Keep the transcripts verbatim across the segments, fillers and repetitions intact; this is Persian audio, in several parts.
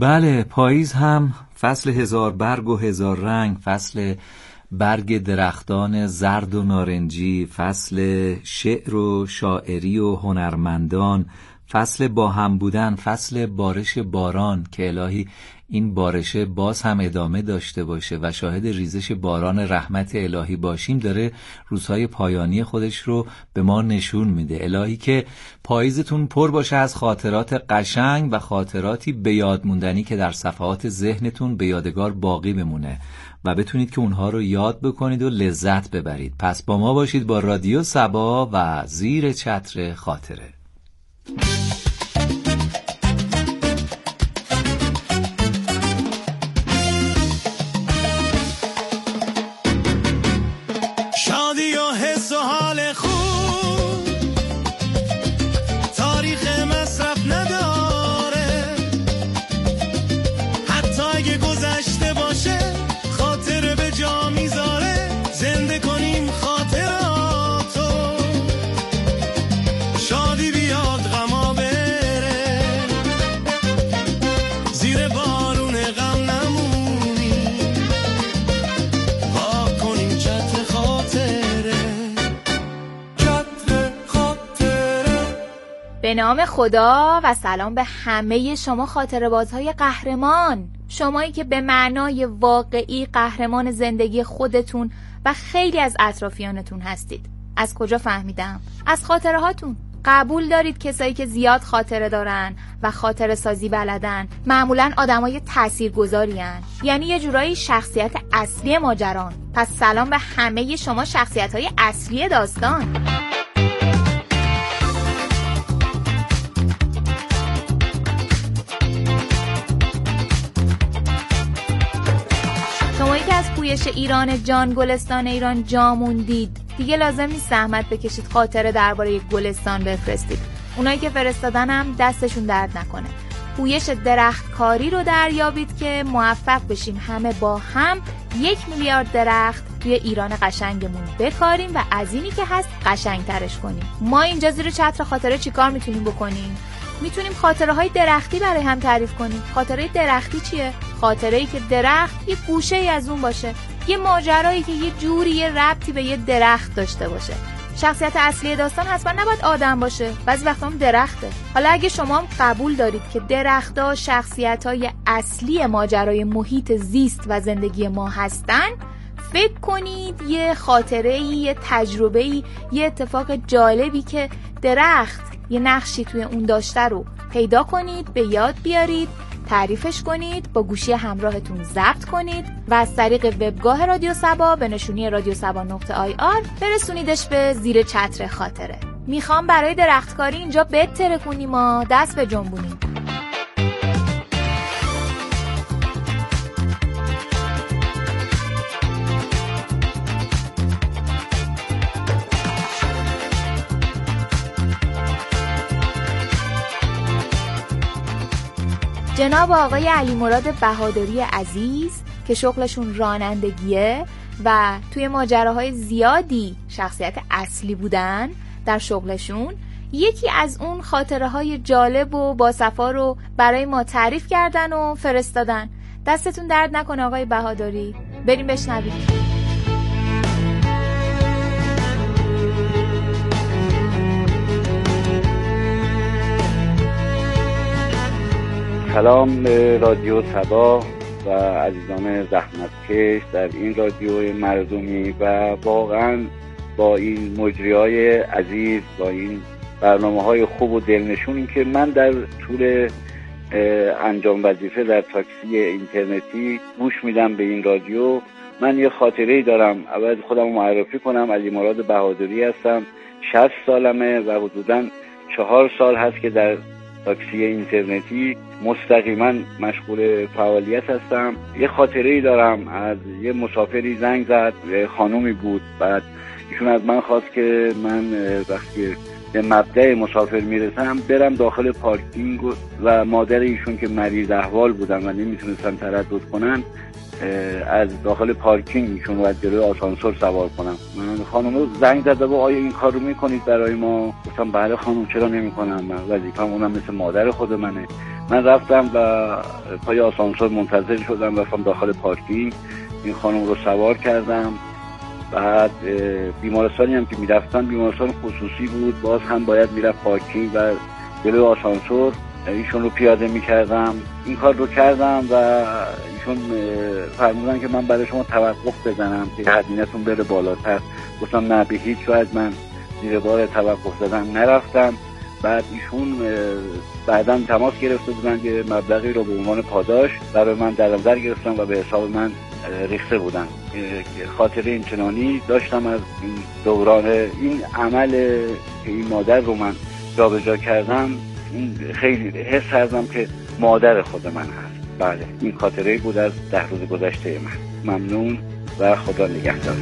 بله، پاییز هم فصل هزار برگ و هزار رنگ، فصل برگ درختان زرد و نارنجی، فصل شعر و شاعری و هنرمندان، فصل با هم بودن، فصل بارش باران که الهی این بارشه باز هم ادامه داشته باشه و شاهد ریزش باران رحمت الهی باشیم. داره روزهای پایانی خودش رو به ما نشون میده. الهی که پاییزتون پر باشه از خاطرات قشنگ و خاطراتی به یاد موندنی که در صفحات ذهنتون به یادگار باقی بمونه و بتونید که اونها رو یاد بکنید و لذت ببرید. پس با ما باشید با رادیو صبا و زیر چتر خاطره. شادی و حس و حال خوب تاریخ مصرف نداره، حتی اگه گذشته باشه خاطر به جا میذاره. زنده کنیم خاطراتو، شادی بیاد غما بره، زیر بارون غم نمونیم، وا کنیم چتر خاطره، چتر خاطره. به نام خدا و سلام به همه شما خاطره بازهای قهرمان، شمایی که به معنای واقعی قهرمان زندگی خودتون و خیلی از اطرافیانتون هستید. از کجا فهمیدم؟ از خاطره هاتون. قبول دارید کسایی که زیاد خاطره دارن و خاطره سازی بلدن معمولاً آدمای تاثیرگذارین، یعنی یه جورایی شخصیت اصلی ماجران. پس سلام به همه شما شخصیت‌های اصلی داستان. شمایی که از پویش ایران جان گلستان ایران جا موندید، دیگه لازم نیست زحمت بکشید خاطره درباره گلستان بفرستید. اونایی که فرستادن هم دستشون درد نکنه. پویش درختکاری رو دریابید که موفق بشیم همه با هم یک میلیارد درخت توی ایران قشنگمون بکاریم و از اینی که هست قشنگترش کنیم. ما اینجا زیر چتر خاطره چیکار میتونیم بکنیم؟ میتونیم خاطره های درختی برای هم تعریف کنیم. خاطره درختی چیه؟ خاطره‌ای که درخت یه گوشه ای از اون باشه، یه ماجرایی که یه جوری یه ربطی به یه درخت داشته باشه. شخصیت اصلی داستان حتما نباید آدم باشه، بعضی وقتا هم درخته. حالا اگه شما هم قبول دارید که درخت‌ها شخصیت‌های اصلی ماجرای محیط زیست و زندگی ما هستن، فکر کنید یه خاطره‌ای، یه تجربه‌ای، یه اتفاق جالبی که درخت یه نقشی توی اون داشته رو پیدا کنید، به یاد بیارید، تعریفش کنید، با گوشی همراهتون ضبط کنید و از طریق وبگاه رادیو صبا به نشونی رادیو صبا نقطه آی آر برسونیدش به زیر چتر خاطره. میخوام برای درختکاری اینجا بتره کنیم ما دست به جنبونیم. جناب آقای علی مراد بهادری عزیز که شغلشون رانندگیه و توی ماجراهای زیادی شخصیت اصلی بودن در شغلشون، یکی از اون خاطره های جالب و باصفا رو برای ما تعریف کردن و فرستادن. دستتون درد نکنه آقای بهادری. بریم بشنویم. سلام به رادیو صبا و عزیزان زحمتکش در این رادیو مردمی و واقعا با این مجریای عزیز، با این برنامه‌های خوب و دلنشون که من در طول انجام وظیفه در تاکسی اینترنتی گوش میدم به این رادیو. من یه خاطره‌ای دارم. اول خودم معرفی کنم. علی مراد بهادری هستم، شصت سالمه و حدوداً چهار سال هست که در تاکسی اینترنتی مستقیما مشغول فعالیت هستم. یه خاطره‌ای دارم. از یه مسافری زنگ زد، خانومی بود، بعد ایشون از من خواست که من وقتی به مبدأ مسافر میرسم برم داخل پارکینگ و مادر ایشون که مریض احوال بودن و نمیتونستن تردد کنن از داخل پارکینگ ایشون رو از جلوی آسانسور سوار کنم. من خانم زنگ زد و آیا این کار رو میکنید برای ما؟ گفتم بله خانم، چرا نمیکنم، من وظیفه‌م اونم مثل مادر خود منه. من رفتم و پای آسانسور منتظر شدم، رفتم داخل پارکینگ، این خانم رو سوار کردم. بعد بیمارستانی هم که میرفتن بیمارستان خصوصی بود، باز هم باید میرفت پارکینگ و جلوی آسانسور ایشون رو پیاده میکردم. این کار رو کردم و ایشون فرمودن که من برای شما توقف بزنم که هزینه‌تون بره بالاتر. گفتم نه، به هیچ وجه من زیر بار توقف زدن نرفتم. بعد ایشون بعداً تماس گرفته بودن که مبلغی رو به عنوان پاداش برای من در نظر گرفتن و به حساب من ریخته بودن. خاطره اینچنانی داشتم از این دوران این عمل که این مادر رو من جابجا کردم. این خیلی حس کردم که مادر خود من هست. بله، این خاطره بود از ده روز گذشته من. ممنون و خدا نگهدار.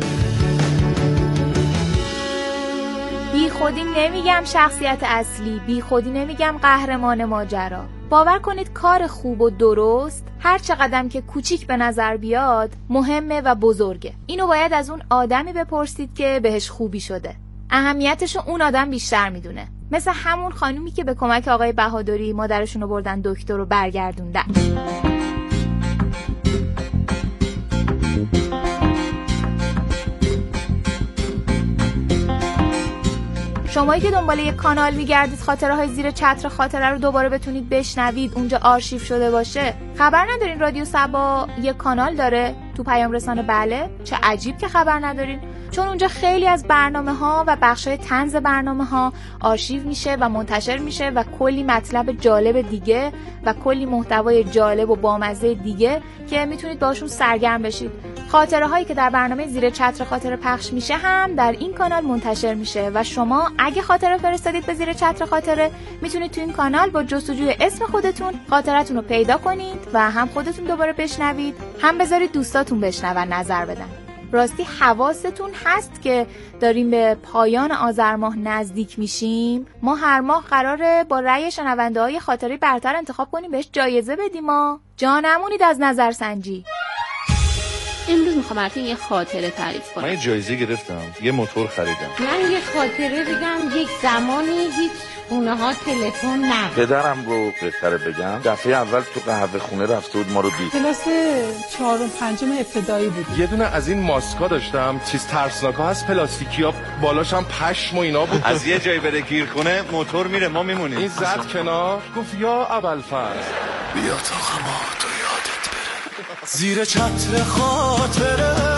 بی خودی نمیگم شخصیت اصلی، بی خودی نمیگم قهرمان ماجرا. باور کنید کار خوب و درست هر چقدر که کوچیک به نظر بیاد مهمه و بزرگه. اینو باید از اون آدمی بپرسید که بهش خوبی شده. اهمیتشو اون آدم بیشتر میدونه. مثل همون خانومی که به کمک آقای بهادری مادرشون رو بردن دکتر رو برگردوندن. شمایی که دنبال یک کانال میگردید خاطره های زیر چتر خاطره رو دوباره بتونید بشنوید، اونجا آرشیو شده باشه، خبر ندارین رادیو صبا یک کانال داره تو پیام رسانه؟ بله، چه عجیب که خبر ندارین، چون اونجا خیلی از برنامه ها و بخشای طنز برنامه ها آرشیو میشه و منتشر میشه و کلی مطلب جالب دیگه و کلی محتوای جالب و بامزه دیگه که میتونید باشون سرگرم بشید. خاطره هایی که در برنامه زیر چتر خاطره پخش میشه هم در این کانال منتشر میشه و شما اگه خاطره فرستادید به زیر چتر خاطره میتونید تو این کانال با جستجوی اسم خودتون خاطرتون رو پیدا کنید و هم خودتون دوباره بشنوید، هم بذارید دوستاتون بشنون نظر بدن. راستی حواستون هست که داریم به پایان آذر ماه نزدیک میشیم. ما هر ماه قراره با رأی شنونده های خاطره برتر انتخاب کنیم، بهش جایزه بدیم. ما جانمونید از نظرسنجی. امروز میخوام براتون یه خاطره تعریف کنم. من یه جایزه گرفتم، یه موتور خریدم. من یه خاطره بگم. یک زمانی هیچ خونه ها تلفن نبود. پدرم گفت بهتره بگم دفعه اول تو قهوه خونه رفته بود ما رو دید. کلاس چهارم پنجم ابتدایی بود. یه دونه از این ماسکا داشتم، چیز ترسناکا هست، پلاستیکیا، بالاش هم پشم و اینا بود. از یه جای بره گیرخونه موتور میره، ما میمونیم. این زد کنار، گفت یا ابوالفضل بیا تا غما تو یادت بره زیر چتر خاطره.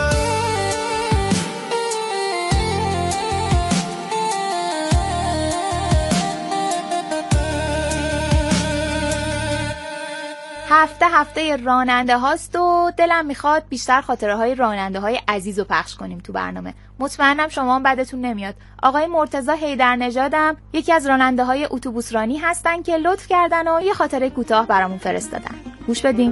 هفته هفته راننده هاست و دلم میخواد بیشتر خاطره های راننده های عزیز رو پخش کنیم تو برنامه. مطمئنم شما هم بدتون نمیاد. آقای مرتضی حیدرنژادم یکی از راننده های اتوبوس رانی هستن که لطف کردن و یه خاطره کوتاه برامون فرستادن. گوش بدیم.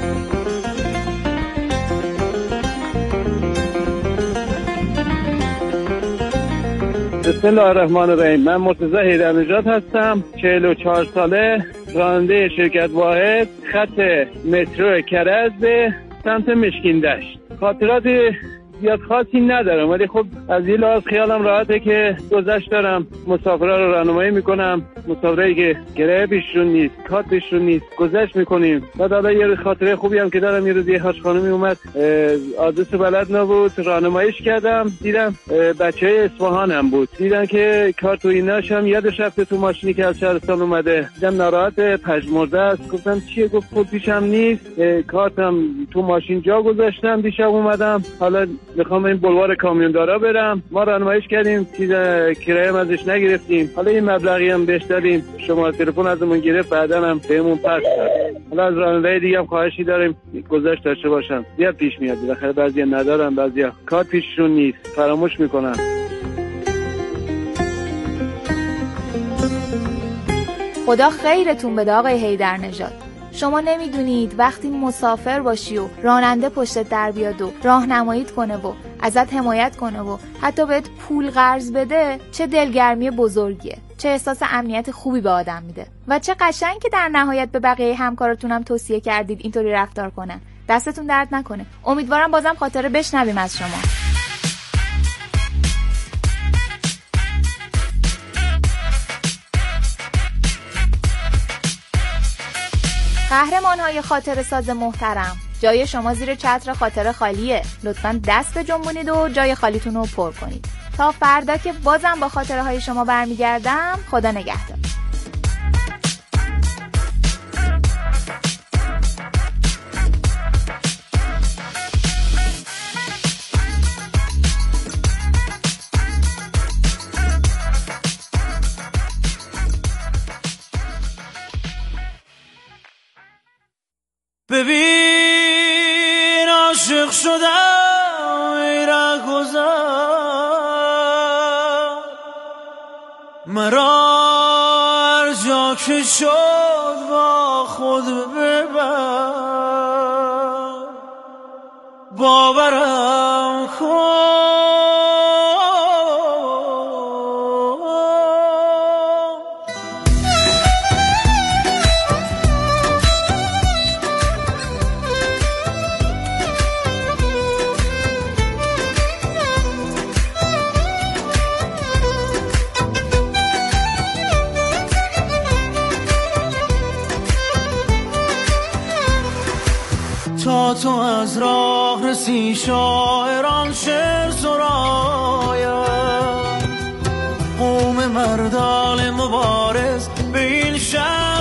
بسم الله الرحمن الرحیم. من مرتضی حیدرنژاد هستم، چهل و چهار ساله، راننده شرکت واحد خط مترو کرج به سمت مشکین دشت. خاطرات زیاد خاصی ندارم، ولی خب از این لحاظ خیالم راحته که گذشت دارم، مسافرها رو راهنمایی میکنم، مسافرایی که گره پیششون نیست، کارت پیششون نیست، گذشت میکنیم. بعد حالا یه خاطره خوبی هم که دارم، یه روز یه حاج خانمی اومد آدرس بلد نبود، راهنماییش کردم، دیدم بچهای اصفهان هم بود، دیدن که کارت و ایناش هم یادش رفته تو ماشینی که از شهرستان اومده، دیدم ناراحت پژمرده است. گفتم چیه؟ گفت خود پیشم نیست، کارتم تو ماشین جا گذاشتم، دیشب اومدم، حالا میخوام این بلوار کامیوندارا برم. ما راهنماییش کردیم، چیز کرایه هم ازش نگرفتیم، حالا این مبلغی هم بهش دادیم، شما تلفن ازمون گرفت، بعداً هم بهمون پس داد. حالا از راننده دیگه هم خواهشی داریم گذشت داشته باشن، زیاد پیش میاد، بالاخره بعضیا ندارن، بعضیا کارت پیششون نیست، فراموش میکنن. خدا خیرتون بده آقای حیدرنژاد. شما نمیدونید وقتی مسافر باشی و راننده پشتت در بیاد و راهنماییت کنه و ازت حمایت کنه و حتی بهت پول قرض بده، چه دلگرمی بزرگیه، چه احساس امنیت خوبی به آدم میده و چه قشنگ که در نهایت به بقیه همکاراتون هم توصیه کردید اینطوری رفتار کنن. دستتون درد نکنه. امیدوارم بازم خاطره بشنویم از شما. قهرمان‌های خاطره ساز محترم، جای شما زیر چتر خاطره خالیه. لطفاً دست بجنبونید و جای خالیتون رو پر کنید. تا فردا که بازم با خاطره های شما برمیگردم. خدا نگهدار. ببین عاشق شدم ای رهگذر، مرا هر جا که شد با خود ببر، باورم کن تا تو از راه رسی شاعران شعر سراید، قوم مردان مبارز به این شهر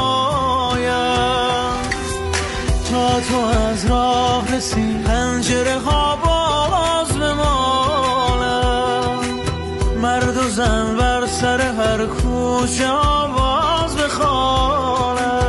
بیاید. تا تو از راه رسی پنجره ها باز بمالد، مرد و زن بر سر هر کوچه آواز بخوانند.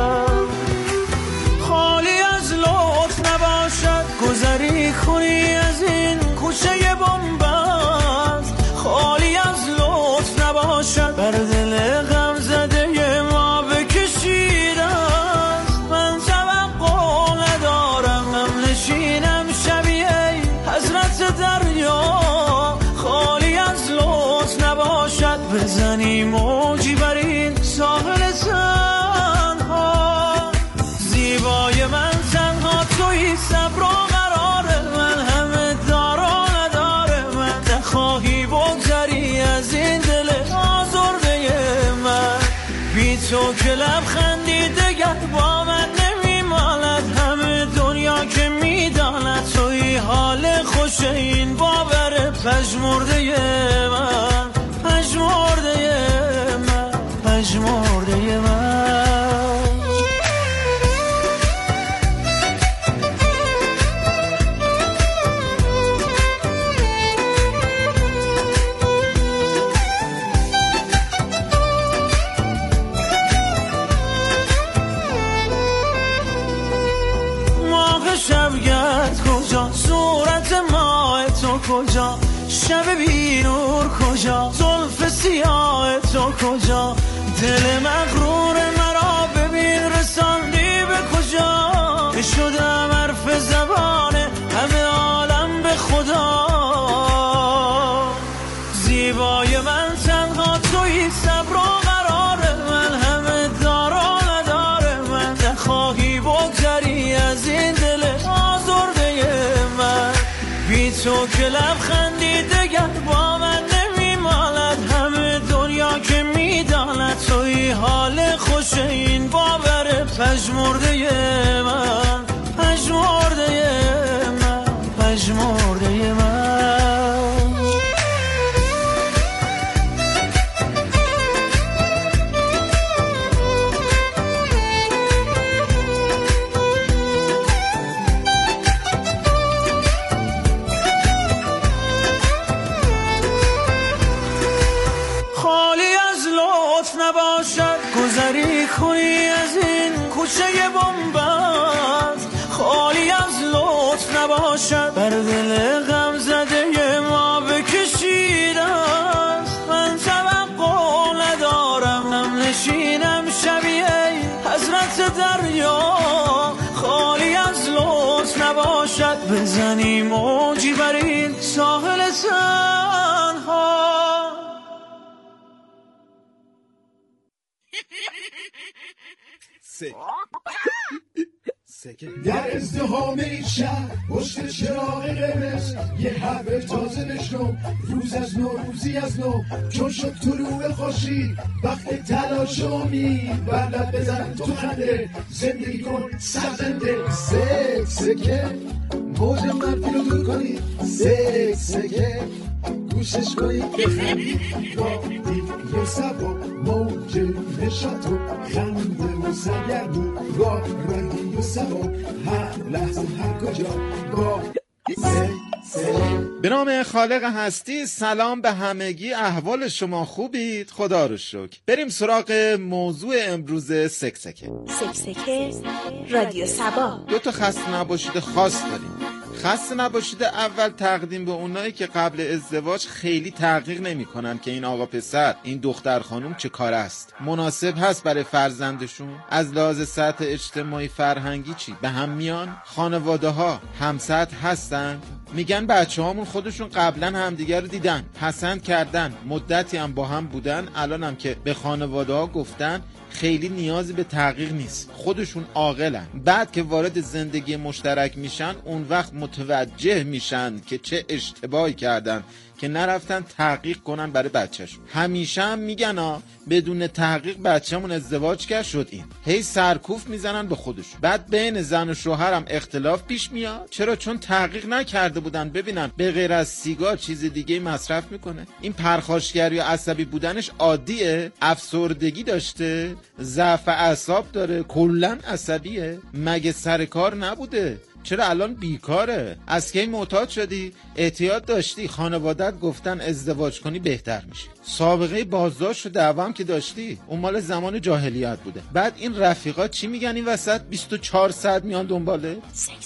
گذری کنی از این کوچه بنبست، خالی از لطف نباشد بر دل غم زده ما بکشید است. من توقع ندارم هم نشینم شبیه حضرت دریا، خالی از لطف نباشد بزنی موجی بر این ساحل تنها. زیبای من تنها تویی، صبر و قرار من همه دار و نداره من. نخواهی بگذری از این دل آزرده من، بی تو که لبخندی دگر با من نمیماند. همه دنیا که میداند توی حال خوش این باور پژمرده من، پژمرده من، پژمرده من. صورت ماه تو کجا، شب بی نور کجا، زلف سیاه تو کجا، دل مغرور مرا ببین رساندی به کجا. شدم حرف زبان همه عالم به خدا. زیبای من تنها تویی، صبر و قرار من همه دار و نداره من. نخواهی بگذری از این دل آزرده من، بی تو که لبخندی دگر با من نمیماند. همه دنیا که میداند توی حال خوش این باور پژمرده من، پژمرده من، پژمرده من. گذری کنی از این کوچه بنبست، خالی از لطف نباشد بر دل غم زده ما بکشید است. من توقع ندارم هم نشینم شبیه حضرت دریا، خالی از لطف نباشد بزنی موجی بر این ساحل تنها. سه سکه در ازدهام این شهر پشت چراغ قرمز یه حرف تازه بشنو روز از نو روزی از نو چون شد طلوع خورشید وقت تلاش و امید بلد بزن تو خنده زندگی کن سرزنده سک سکه موج منفی رو دور کنید سک سکه گوشش کنید بخندید با دیگه و سبا موج نشاط و خنده و سرگرم و با رنگی و سبا هر لحظه هر کجا با سک سک. به نام خالق هستی سلام به همگی. احوال شما خوبید؟ خدا رو شکر. بریم سراغ موضوع امروز سکسکه. سکسکه رادیو سبا. دو تا خسته نباشید خاص داریم. خسته نباشید اول تقدیم به اونایی که قبل ازدواج خیلی تحقیق نمی کنن که این آقا پسر این دختر خانم چه کار است، مناسب هست برای فرزندشون، از لحاظ سطح اجتماعی فرهنگی چی به هم میان، خانواده ها همسطح هستن. میگن بچه هامون خودشون قبلا همدیگر رو دیدن، پسند کردن، مدتی هم با هم بودن، الان هم که به خانواده ها گفتن خیلی نیازی به تحقیق نیست، خودشون عاقلن. بعد که وارد زندگی مشترک میشن اون وقت متوجه میشن که چه اشتباهی کردن که نرفتن تحقیق کنن برای بچهشون. همیشه هم میگن ها بدون تحقیق بچه‌مون ازدواج کرد شد این. هی سرکوف میزنن به خودشون. بعد بین زن و شوهر هم اختلاف پیش میاد. چرا؟ چون تحقیق نکرده بودن ببینن به غیر از سیگار چیز دیگه مصرف میکنه. این پرخاشگری و عصبی بودنش عادیه؟ افسردگی داشته؟ ضعف اعصاب داره؟ کلاً عصبیه؟ مگه سر کار نبوده؟ چرا الان بیکاره؟ از کی معتاد شدی؟ اعتیاد داشتی؟ خانوادت گفتن ازدواج کنی بهتر میشه. سابقه بازداشت و دعوام که داشتی اون مال زمان جاهلیت بوده. بعد این رفیقا چی میگن این وسط بیست و چهار ساعت میان دنباله؟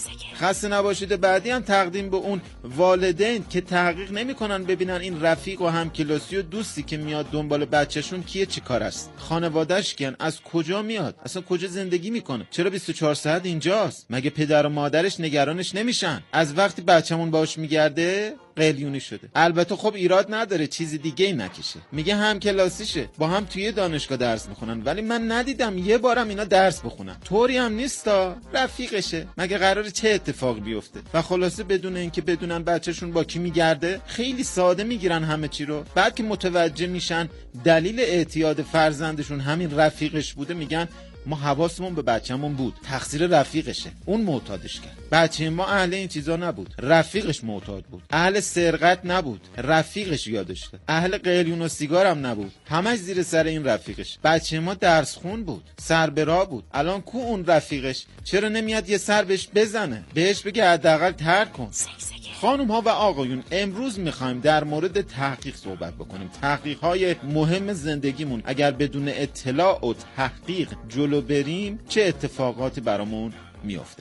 خسته نباشید بعدی هم تقدیم به اون والدین که تحقیق نمیکنن ببینن این رفیق و همکلاسی و دوستی که میاد دنبال بچهشون کیه، چی کار است، خانواده‌اش کیان، از کجا میاد، اصلا کجا زندگی میکنه، چرا بیست و چهار ساعت اینجاست، مگه پدر و مادرش نگرانش نمیشن؟ از وقتی بچه‌مون باهاش میگرده قلیونی شده. البته خب ایراد نداره چیز دیگه ای نکشه، میگه هم کلاسیشه، با هم توی دانشگاه درس میخونن، ولی من ندیدم یه بارم اینا درس بخونن. طوری هم نیستا، رفیقشه، مگه قراره چه اتفاق بیفته؟ و خلاصه بدون اینکه بدونن بچه‌شون با کی میگرده خیلی ساده میگیرن همه چی رو. بعد که متوجه میشن دلیل اعتیاد فرزندشون همین رفیقش بوده میگن ما حواسمون به بچه‌مون بود، تقصیر رفیقشه، اون معتادش کرد. بچه ما اهل این چیزا نبود، رفیقش معتاد بود. اهل سرقت نبود، رفیقش یادش داد. اهل قلیون و سیگار هم نبود، همش زیر سر این رفیقش. بچه ما درس خون بود، سر به راه بود. الان کو اون رفیقش؟ چرا نمیاد یه سر بهش بزنه، بهش بگه حداقل ترک کن؟ خانم ها و آقایون، امروز میخوایم در مورد تحقیق صحبت بکنیم. تحقیق های مهم زندگیمون اگر بدون اطلاع و تحقیق جلو بریم چه اتفاقاتی برامون میافته.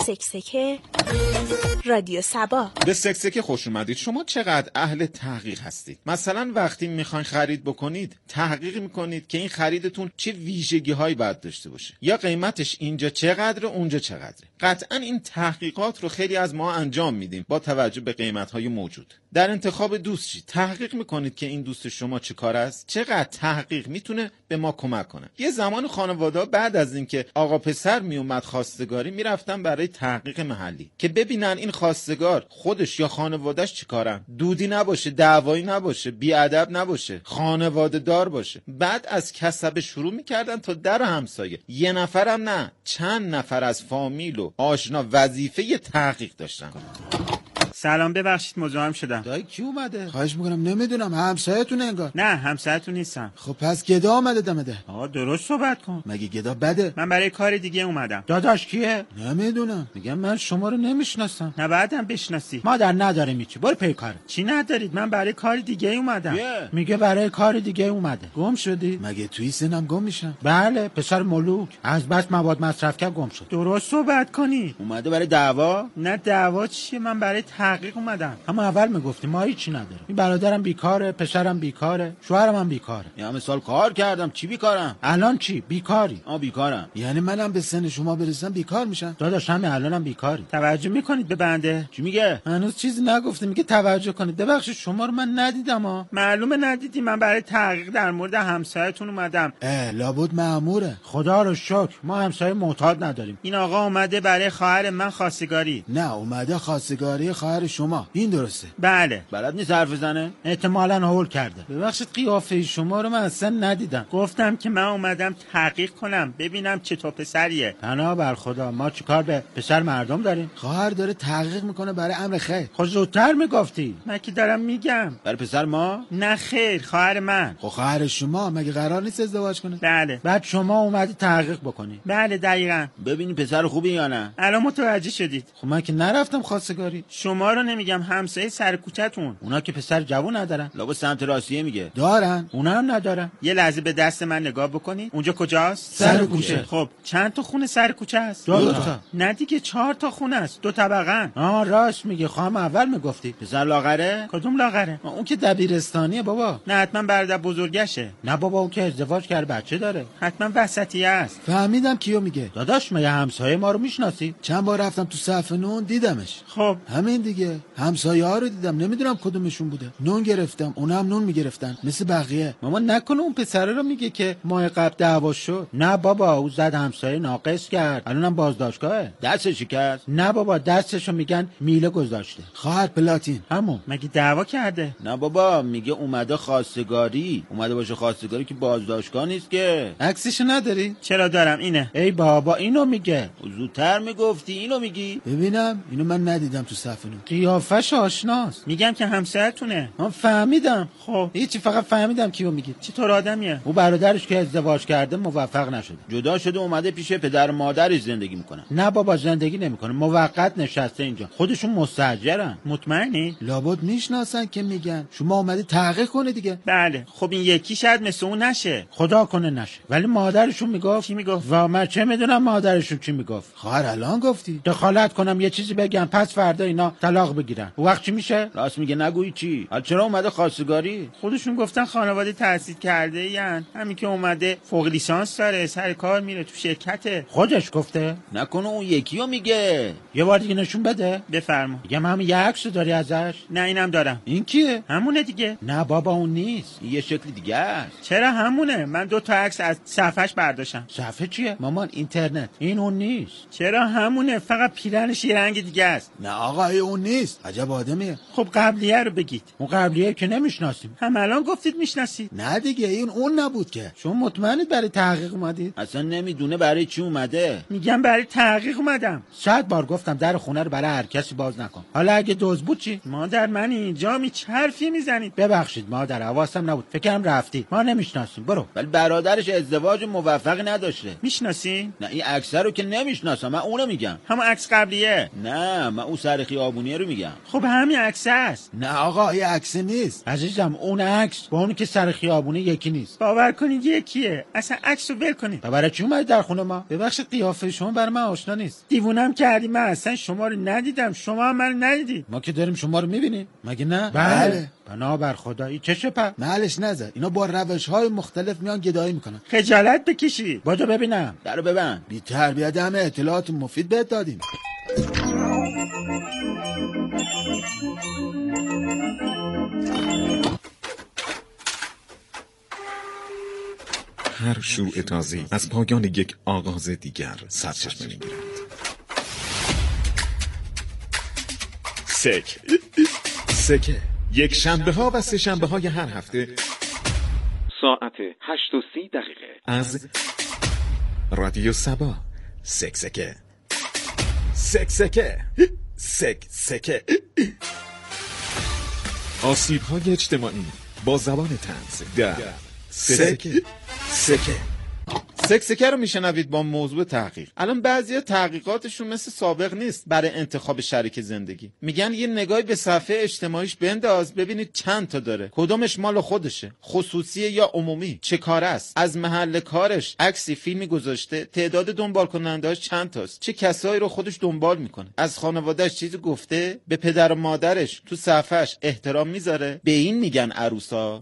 سکسکه رادیو سبا. به سکسکه خوش اومدید. شما چقدر اهل تحقیق هستید؟ مثلا وقتی میخواین خرید بکنید تحقیق میکنید که این خریدتون چه ویژگی هایی باید داشته باشه، یا قیمتش اینجا چقدره اونجا چقدره. قطعا این تحقیقات رو خیلی از ما انجام میدیم با توجه به قیمت های موجود. در انتخاب دوست چی؟ تحقیق میکنید که این دوست شما چه کار است؟ چقدر تحقیق میتونه به ما کمک کنه؟ یه زمان خانواده بعد از اینکه آقا پسر میومد خواستگاری میرفتن برای تحقیق محلی که ببینن این خواستگار خودش یا خانواده‌اش چیکارن، دودی نباشه، دعوایی نباشه، بیادب نباشه، خانواده دار باشه. بعد از کسب شروع میکردن تا در همسایه. یه نفرم نه، چند نفر از فامیل و آشنا وظیفه تحقیق داشتن. سلام، ببخشید مزاحم شدم. دایی کی اومده؟ خواهش میکنم. نمیدونم، همسایتون انگار. نه همسایتون نیستم. خب پس گدا اومده دمده. آقا درست صحبت کن. مگه گدا بده؟ من برای کار دیگه اومدم. داداش کیه؟ نمیدونم. میگم من شما رو نمیشناسم. نه بعدم بشناسی. مادر نداره میچی، برو پی کار. چی ندارید؟ من برای کار دیگه اومدم. yeah. میگه برای کار دیگه اومده. گم شدی؟ مگه توی سنم گم میشم؟ بله، پسر ملوک از بس مواد مصرف کرد گم شد. درست صحبت کنی. اومده برای دعوا؟ نه دعوا چیه، من برای تحقیق اومدم. اما اول میگفتی ما هیچی نداریم. این برادرم بیکاره، پسرم بیکاره، شوهرم هم بیکاره. یا همه سال کار کردم، چی بیکارم؟ الان چی؟ بیکاری. آ بیکارم. یعنی منم به سن شما برسم بیکار میشم؟ داداش همین الانم بیکاری. توجه میکنید به بنده؟ چی میگه؟ هنوز چیزی نگفته، میگه توجه کنید. ببخشید شما رو من ندیدم ها. معلومه ندیدی، من برای تحقیق در مورد همسایه‌تون اومدم. اه لابد مأموره. خدا رو شکر ما همسایه معتاد نداریم. این آقا اومده برای خواهر من خواستگاری. نه اومده خواستگاری خواهر شما. این درسته؟ بله. بلد نیست حرف بزنه؟ احتمالاً هول کرده. ببخشید قیافه شما رو من اصلا ندیدم. گفتم که من اومدم تحقیق کنم ببینم چطور پسریه. پناه بر خدا، ما چیکار به پسر مردم داریم؟ خواهر داره تحقیق میکنه برای امر خیر. خب زودتر میگفتی. من که دارم میگم. برای پسر ما؟ نه خیر، خواهر من. خب خواهر شما مگه قرار نیست ازدواج کنه؟ بله. بعد شما اومدی تحقیق بکنی. بله دقیقاً. ببینی پسر خوبی یا نه؟ الان متوجه شدید. خب من که نرفتم خواستگاری. شما رو نمیگم، همسایه سر کوچه‌تون. اونا که پسر جوون ندارن. لابد سمت راستیه میگه. دارن. اونا هم ندارن. یه لحظه به دست من نگاه بکنید. اونجا کجاست؟ سر کوچه. خب چند تا خونه سر کوچه است؟ دو, دو تا. نه دیگه چهار تا خونه است. دو طبقه. آه راست میگه، خواهم اول میگفتی. پسر لاغره؟ کدوم لاغره؟ اون که دبیرستانیه بابا. نه حتما برادر بزرگشه. نه بابا اون که ازدواج کرده بچه داره. حتما وسطیه است. فهمیدم کیو میگه. داداش مگه همسایه ما رو میشناسی؟ چند بار رفتم تو صف نون دیدمش. خب همین دیگه، همسایه ها رو دیدم، نمیدونم کدومشون بوده. نون گرفتم، اونم نون میگرفتن مثل بقیه. ماما نکنه اون پسره رو میگه که ماه قبل دعوا شد؟ نه بابا او زد همسایه ناقص کرد، الانم بازداشتگاهه. دستش شکست؟ نه بابا دستشو میگن میله گذاشته. خواهر پلاتین همون. مگه دعوا کرده؟ نه بابا میگه اومده خواستگاری، اومده باشه خواستگاری که بازداشتگاه نیست که. عکسشو نداری؟ چرا دارم، اینه. ای بابا اینو میگه. زودتر میگفتی اینو میگی. ببینم اینو من ندیدم تو صف نون. قیافش آشناست. میگم که همسایه‌تونه. من فهمیدم. خب هیچی، فقط فهمیدم کیو میگی. چطور آدمیه؟ او برادرش که ازدواج کرده موفق نشده. جدا شده اومده پیش پدر و مادرش زندگی میکنه. نه بابا زندگی نمیکنه، موقت نشسته اینجا. خودشون مستاجرن. مطمئنی؟ لابد میشناسن که میگن. شما اومدی تحقیق کنه دیگه. بله. خب این یکی شاید مثل اون نشه. خدا کنه نشه. ولی مادرشون میگفت. چی میگفت؟ و من چه میدونم مادرشون چی میگفت. خواهر الان گفتی دخالت کنم یه چیزی بگم پس فردا اینا طلاق بگیرن، اون وقت چی میشه؟ راست میگه، نگویی چی؟ حالا چرا اومده خواستگاری؟ خودشون گفتن خانواده تحصیل کرده این، همین که اومده فوق لیسانس داره، سر کار میره تو شرکته. خودش گفته؟ نکنه اون یکیو میگه. یه بار دیگه نشون بده. بفرما. میگم همین یه عکس داری ازش؟ نه اینم دارم. این کیه؟ همونه دیگه. نه بابا اون نیست، یه شکل دیگه است. چرا همونه؟ من دو تا عکس از صفحش برداشتم. صفحه چیه مامان؟ اینترنت. این اون نیست. چرا همونه، فقط پیرنش یه رنگ دیگه است. نه آقا اون نیست. عجب آدمیه. خب قبلیه رو بگید. اون قبلیه که نمیشناسیم. هم الان گفتید میشناسید. نه دیگه این اون نبود که. شما مطمئنید برای تحقیق اومدید؟ اصلا نمیدونه برای چی اومده. میگم برای تحقیق اومدم. صد بار گفتم در خونه رو برای هر کسی باز نکن. حالا اگه دوز بود چی؟ مادر من اینجا می چه حرفی میزنید؟ ببخشید مادر، حواسم نبود، فکرم رفتی. ما نمیشناسیم. برو. ولی برادرش ازدواج موفقی نداشته. میشناسی؟ نه این عکس رو که نمیشناسم، من اونو میگم. همون عکس قبلیه؟ نه من اون سر خیابونیه رو میگم. خب همین عکس است. نه آقا این عکس نیست عزیزم، اون عکس با اونی که سر خیابونه یکی نیست. باور کنید یکیه. اصلا عکس رو ول کنید. برای چی اومدید در خونه ما؟ ببخشید قیافه شما برای من آشنا نیست. دیوونم کردی، من اصلا شما رو ندیدم، شما هم من ندیدید. ما که داریم شما رو میبینیم مگه نه؟ بله. بنا بر خدا این چشه پر؟ معلش نذار، اینا با روش‌های مختلف میان گدایی میکنن. خجالت بکشی. بادو ببینم. درو ببند. بی تربیت، همه اطلاعات مفید بهت دادیم. هر شروع تازه‌ای از پایان یک آغاز دیگر سرچشمه می‌گیرد. سک سکه یک شنبه ها و سه شنبه های هر هفته ساعت هشت و سی دقیقه از رادیو سبا. سک سکه سک سکه سک سکه آسیب های اجتماعی با زبان طنز در سک سکه سکسکه رو میشنوید با موضوع تحقیق. الان بعضیا تحقیقاتشون مثل سابق نیست برای انتخاب شریک زندگی. میگن یه نگاهی به صفحه اجتماعیش بنداز ببینید چند تا داره، کدومش مال خودشه، خصوصیه یا عمومی، چه کاره است، از محل کارش عکسی فیلمی گذاشته، تعداد دنبال کننده‌اش چند تاست، چه کسایی رو خودش دنبال میکنه، از خانواده‌اش چیزی گفته، به پدر و مادرش تو صفحه‌اش احترام میذاره. به این میگن عروسا.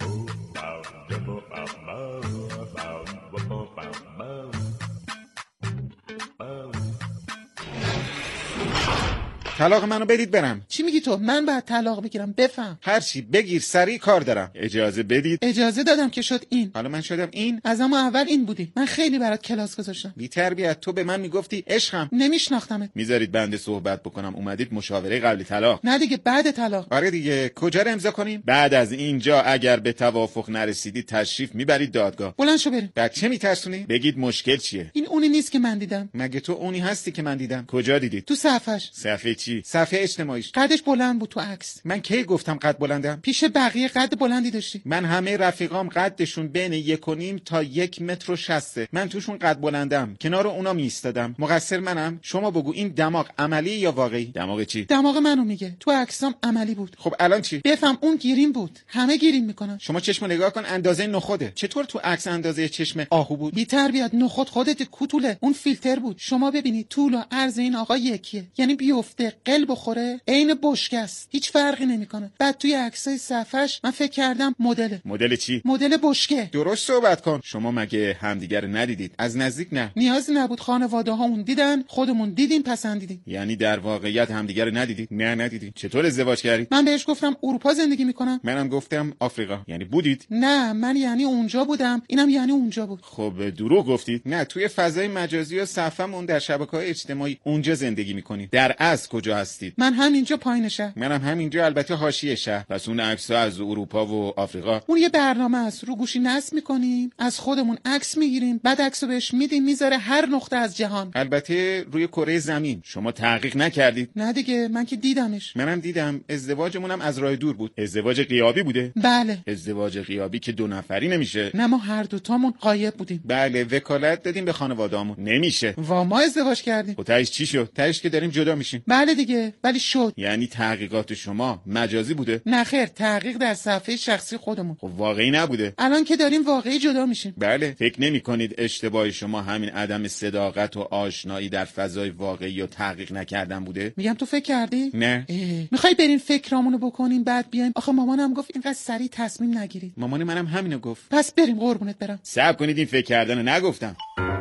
طلاق منو بدید برم. چی میگی تو؟ من باید طلاق بگیرم؟ بفهم. هر چی بگیر، سریع کار دارم. اجازه بدید. اجازه دادم که شد این. حالا من شدم این؟ از اما اول این بودی. من خیلی برات کلاس گذاشتم. بی تربیت. تو به من میگفتی عشقم. نمیشناختمت. میذارید بنده صحبت بکنم؟ اومدید مشاوره قبل طلاق؟ نه دیگه، بعد طلاق. آره دیگه. کجا رو امضا کنیم؟ بعد از اینجا اگر به توافق نرسیدید تشریف میبرید دادگاه. بلند شو بریم. بچه میترسونی؟ بگید مشکل چیه؟ این اونی نیست که من دیدم. مگه تو اونی هستی که من دیدم؟ کجا دیدید؟ تو صفحه‌اش. صفحه چی؟ صفحه اجتماعیش. قدش بلند بود تو عکس. من کی گفتم قد بلندم؟ پیش بقیه قد بلندی داشتی. من همه رفیقام قدشون بین یک و نیم تا یک متر و شسته. من توشون قد بلندم. کنار اونا میایستادم. مقصر منم؟ شما بگو این دماغ عملی یا واقعی؟ دماغ چی؟ دماغ منو میگه. تو عکسام عملی بود. خب الان چی؟ بفهم اون گیریم بود. همه گیریم میکنن. شما چشمو نگاه کن، اندازه نخوده. چطور تو عکس اندازه چشم آهو بود؟ بی تربیت. نخود خودت کوتوله. اون فیلتر بود. شما ببینید طول و عرض این آقا یکیه. یعنی بیفته قلب بخوره عین بشکه است. هیچ فرقی نمیکنه. بعد توی عکسای صفحش من فکر کردم مدل. مدل چی؟ مدل بشکه. درست صحبت کن. شما مگه همدیگر ندیدید؟ از نزدیک نه. نیازی نبود. خانواده ها اون دیدن، خودمون دیدیم، پسندیدیم. یعنی در واقعیت همدیگر ندیدید؟ نه ندیدید. چطور ازدواج کردید؟ من بهش گفتم اروپا زندگی میکنم. منم گفتم آفریقا. یعنی بودید؟ نه، من یعنی اونجا بودم، اینم یعنی اونجا بود. خب دروغ گفتید. نه، توی فضای مجازی و صفحمون در شبکه‌های اجتماعی اونجا زندگی میکنید. در اصل کجا هستید؟ من همینجا پایین شهر. منم همینجا، البته حاشیه شهر. پس اون عکس‌ها از اروپا و آفریقا. اون یه برنامه است. رو گوشی نصب میکنیم، از خودمون عکس میگیریم، بعد عکسو بهش میدیم، میذاره هر نقطه از جهان. البته روی کره زمین. شما تحقیق نکردید؟ نه دیگه، من که دیدمش. منم دیدم. ازدواجمونم از راه دور بود. ازدواج غیابی بوده؟ بله. ازدواج غیابی که دو نفری نمیشه. نه، ما هر دو تامون غایب بودیم. بله، وکالت دادیم به خانواده‌مون. نمیشه. وا ما ازدواج کردیم. خب تهش چی شد؟ تهش که داریم جدا میشیم. بله دیگه، ولی شد. یعنی تحقیقات شما مجازی بوده؟ نه خیر، تحقیق در صفحه شخصی خودمون. خب واقعی نبوده. الان که داریم واقعی جدا میشیم. بله. فکر نمی‌کنید اشتباه شما همین عدم صداقت و آشنایی در فضای واقعی و تحقیق نکردن بوده؟ میگم تو فکر کردی؟ نه. میخوای بریم فکرامونو بکنیم بعد بیایم؟ آخه مامانم گفت اینقدر سریع تصمیم نگیرید. مامان منم همینو گفت. پس بریم قربونت برم. صبر کنید، این فکر کردنو نگفتم.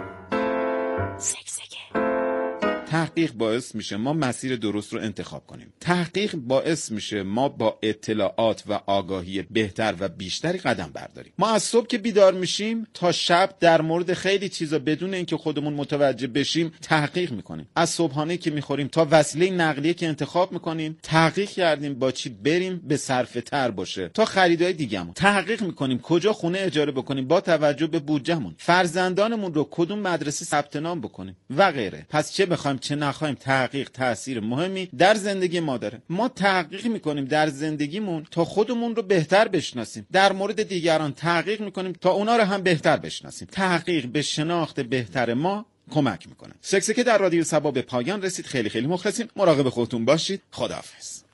سکسکه. تحقیق باعث میشه ما مسیر درست رو انتخاب کنیم. تحقیق باعث میشه ما با اطلاعات و آگاهی بهتر و بیشتری قدم برداریم. ما از صبح که بیدار میشیم تا شب در مورد خیلی چیزا بدون اینکه خودمون متوجه بشیم تحقیق میکنیم. از صبحانه که میخوریم تا وسیله نقلیه که انتخاب میکنیم تحقیق کردیم با چی بریم به صرفه تر باشه، تا خریدای دیگه‌مون. تحقیق میکنیم کجا خونه اجاره بکنیم با توجه به بودجهمون، فرزندانمون رو کدوم مدرسه ثبت نام بکنیم و غیره. پس چه بخوایم چه نخوایم تحقیق تأثیر مهمی در زندگی ما داره. ما تحقیق میکنیم در زندگیمون تا خودمون رو بهتر بشناسیم، در مورد دیگران تحقیق میکنیم تا اونا رو هم بهتر بشناسیم. تحقیق به شناخت بهتر ما کمک میکنه. سکسکه در رادیو صبا به پایان رسید. خیلی خیلی مخلصیم. مراقب خودتون باشید. خداحافظ.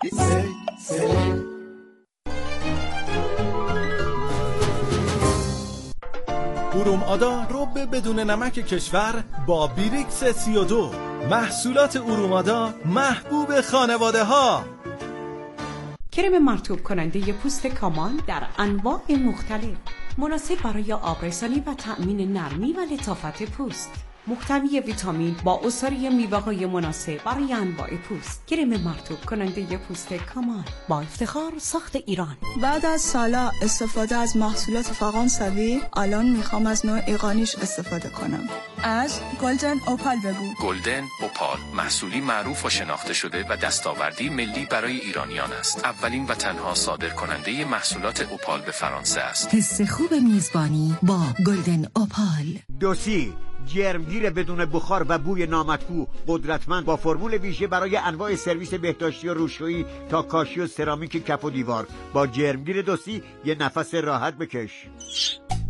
اروم آدا رب بدون نمک کشور با بیریکس سی و دو. محصولات اروم آدا محبوب خانواده ها. کرم مرطوب کننده پوست کامان در انواع مختلف، مناسب برای آبرسانی و تأمین نرمی و لطافت پوست. محتوی ویتامین با عصاره میوه‌های مناسب برای انواع پوست. کرم مرطوب کننده پوست کامان با افتخار ساخت ایران. بعد از سالا استفاده از محصولات فرانسوی، الان میخوام از نوع ایرانیش استفاده کنم. از گلدن اوپال بگو. گلدن اوپال محصولی معروف و شناخته شده و دستاوردی ملی برای ایرانیان است. اولین و تنها صادر کننده محصولات اوپال به فرانسه است. حس خوب میزبانی با گلدن اوپال. دوسی جرمگیر بدون بخار و بوی نامطبوع، قدرتمند، با فرمول ویژه برای انواع سرویس بهداشتی و روشویی تا کاشی و سرامیک کف و دیوار. با جرمگیر دوسی یه نفس راحت بکش.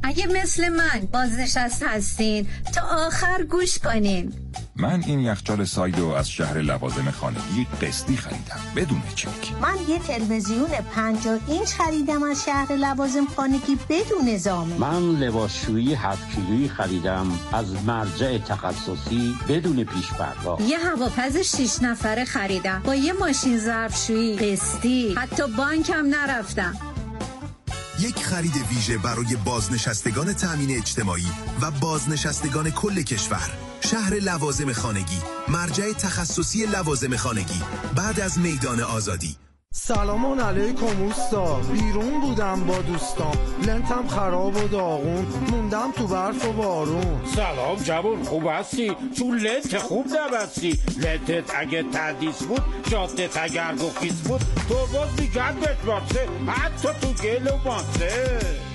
اگه مثل من بازنشسته هستین تا آخر گوش کنین. من این یخچال سایدو از شهر لوازم خانگی قسطی خریدم بدون چک. من یه تلویزیون پنجاه اینچ خریدم از شهر لوازم خانگی بدون زامن. من لباسشویی هفت کیلویی خریدم از مرجع تخصصی بدون پیش پرداخت. یه هواپز شش نفره خریدم با یه ماشین ظرفشویی قسطی، حتی بانکم نرفتم. یک خرید ویژه برای بازنشستگان تامین اجتماعی و بازنشستگان کل کشور. شهر لوازم خانگی، مرجع تخصصی لوازم خانگی، بعد از میدان آزادی. سلام علیکم اوستا، بیرون بودم با دوستام، لنتم خراب و داغون، موندم تو برف و بارون. سلام جوون، خوب هستی؟ چون لنت خوب نبستی. لنتت اگه تردیس بود، جادت اگر گفیس بود، تو باز دیگر بهت باسه، حتی تو گل و باسه.